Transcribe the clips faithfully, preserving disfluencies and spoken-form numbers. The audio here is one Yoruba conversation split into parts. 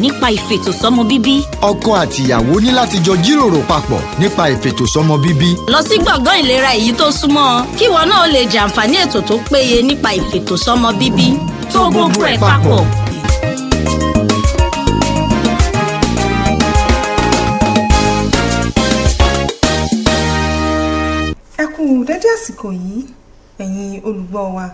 nípa ìfètòsọ́mọ bíbí. Ọkọ àti ìyàwó ní láti jọ jíròrò papọ̀ nípa ìfètòsọ́mọ bíbí. Lọ sí gbọ̀ngàn ìlera èyí tó súnmọ́ kí ìwọ náà lè jàǹfààní ètò tó péye nípa ìfètòsọ́mọ bíbí. Tó gbogbo ẹ̀ papọ̀. Ẹ kú dédé àsìkò yìí ẹ̀yin olùgbọ́ wa.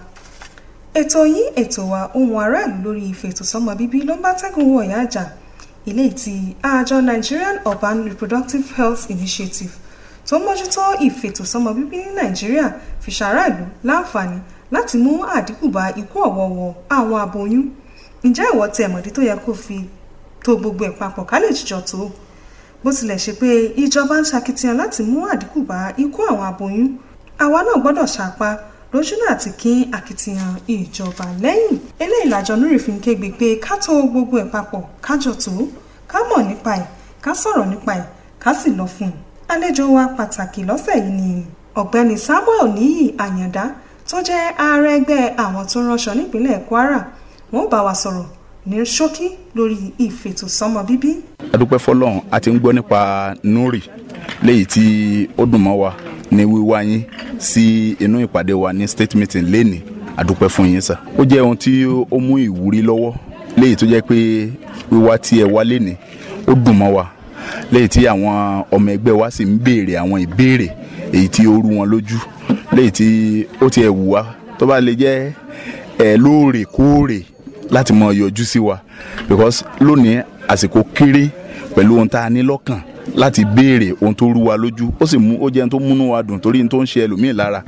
Ètò yìí ètò wa ohùn aráàlú lórí ìfètòsọ́mọ bíbí ló ń bá tẹ́gùn wọ̀ yá àjà ilé tí àjọ Nigerian Urban Reproductive Health Initiative tó mójútó ìfètòsọ́mọ bíbí ní Nàìjíríà fi ṣàráàlú láǹfààní láti mú àdínkù bá ikú ọ̀wọ̀ọ̀wọ̀ àwọn aboyún. Ǹjẹ́ ìwọ tẹ mọ̀dí tó yẹ kó fi tó gbogbo ẹ̀ papọ̀ ká lè jíjọ tó? Bó tilẹ̀ ṣe pé ìjọba ń ṣakitiyan láti mú àdínkù bá ikú àwọn aboyún, àwa náà gbọ́dọ̀ ṣàpá lójúnà àti kí akitiyan ìjọba lẹ́yìn. Eléyìí làjọ Núrì fi ń kégbe pé ká tó gbogbo ẹ̀ papọ̀ kájọ tó, ká mọ̀ nípa ẹ̀, ká sọ̀rọ̀ nípa ẹ̀, ká sì lọ fún un. Àlejò wa pàtàkì lọ́sẹ̀ yìí ni ọ̀gbẹ́ni Samuel Níyì Àyàndá tó jẹ́ ààrẹ ẹgbẹ́ àwọn tó ránṣọ nípínlẹ̀ Kwara. Wọ́n bá wa sọ̀rọ̀ ní ṣókí lórí ìfètòsọ́mọ bíbí. A dúpẹ́ fọ́lọ́run, a ti ń gbọ́ nípa Núrì léyìí tí ó dùn mọ́ wa ní wíwá yín sí inú ìpàdé wa ní state meeting lénìí. A dúpẹ́ fún yín sà. Ó jẹ́ ohun tí ó mú ìwúrí lọ́wọ́ léyìí tó jẹ́ pé wíwá tí ẹ wá lénìí ó dùn mọ́ wa léyìí tí àwọn ọmọ ẹgbẹ́ wa sì ń béèrè àwọn ìbéèrè èyí tí ó rú wọn lójú léyìí tí ó ti ẹ̀ wù wá tó bá lè jẹ́ ẹ̀ lóòrèkóòrè láti mọ yọjú sí wa because lónìí àsìkò kéré pẹ̀lú ohun tá a ní lọ́kàn láti béèrè ohun tó rú wa lójú ó sì mú ó jẹ́ ohun tó múnú wa dùn torí ohun tó ń ṣe ẹlòmíì lára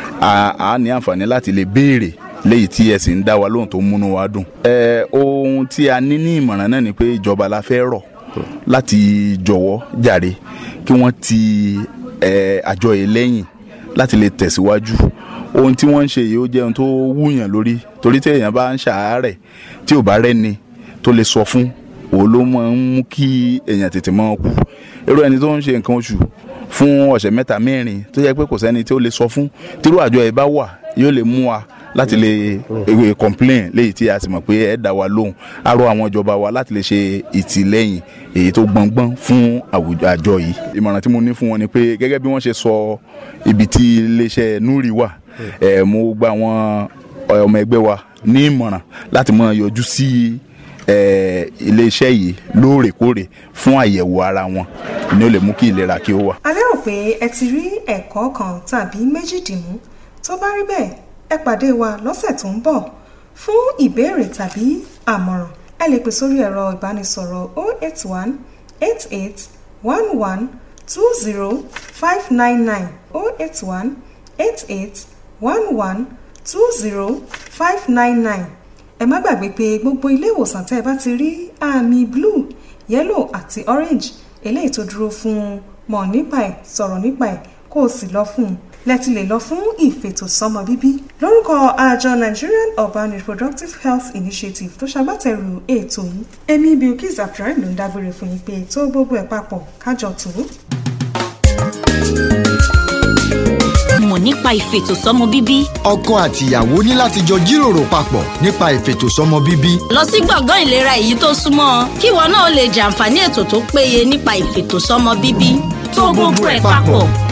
a ní àǹfààní láti lè béèrè léyìí tí ẹ sì ń dá wa lóhùn tó múnú wa dùn. ẹ ohun tí a ní ní ìmọ̀ràn náà ni pé ìjọba la fẹ́ rọ̀ láti jọ̀wọ́ jàre kí wọ́n ti àjọ yìí lẹ́yìn láti lè tẹ̀síwájú. Ohun tí wọ́n ń ṣe yìí ó jẹ́ ohun tó wúyàn lórí torí tí èèyàn bá ń ṣàárẹ̀ tí ò bá rẹ́ni tó lè sọ fún òun ló máa ń mú kí èèyàn tètè máa kú. Irú ẹni tó ń ṣe nǹkan oṣù fún ọ̀sẹ̀ mẹ́ta mẹ́rin tó jẹ́ pé kò sẹ́ni tí ó lè sọ fún tírú àjọ ẹ̀ bá wà yóò lè mú wa láti lè ewé complain léyìí tí a sì mọ̀ pé ẹ̀ dá wa lóhùn. A rọ̀ àwọn ìjọba wa láti lè ṣe ìtìlẹ́yìn èyí tó gbọ̀ngbọ̀n fún àjọ yìí. Ìmọ̀ràn tí mo ní fún wọn ni pé gẹ́gẹ́ bí wọ́n ṣe sọ ibi tí iléeṣẹ́ Núrì wà ẹ̀ mo gba àwọn ọmọ ẹgbẹ́ wa ní ìmọ̀ràn láti máa yọjú sí iléeṣẹ́ yìí lóòrèkóòrè fún àyẹ̀wò ara wọn ni ó lè mú kí ìlera kí ó wà. A lérò pé ẹ ti rí ẹ̀kọ́ kan tàbí méjì dìmú. Tó bá rí bẹ́ẹ̀ ẹ pàdé wa lọ́sẹ̀ tó ń bọ̀ fún ìbéèrè tàbí àmọ̀ràn. Ẹ lè pè sórí ẹ̀rọ ìbánisọ̀rọ̀ zero eight one eight eight one one two zero five nine nine zero eight one eight eight one one two zero five nine nine. Ẹ má gbàgbé pé gbogbo ilé ìwòsàn tẹ́ ẹ bá ti rí àmì blue, yellow àti orange eléyìí tó dúró fún mọ̀ nípa ẹ̀, sọ̀rọ̀ nípa ẹ̀ kó o sì lọ fún un lẹ́tí lè lọ fún ìfètòsọ́mọ bíbí. Lórúkọ àjọ Nigerian Urban Reproductive Health Initiative tó ṣagbátẹrù ètò yìí, èmi Bilkis Abdulrahim ló ń dágbére fún yín pé tó gbogbo ẹ̀ papọ̀ kájọ tó. Mọ̀ nípa ìfètòsọ́mọ bíbí. Ọkọ àti ìyàwó ní láti jọ jíròrò papọ̀ nípa ìfètòsọ́mọ bíbí. Lọ sí gbọ̀ngàn ìlera èyí tó súnmọ́ kí ìwọ náà lè jàǹfààní ètò tó péye nípa ìfètòsọ́mọ bíbí. Tó gbogbo ẹ̀ papọ̀.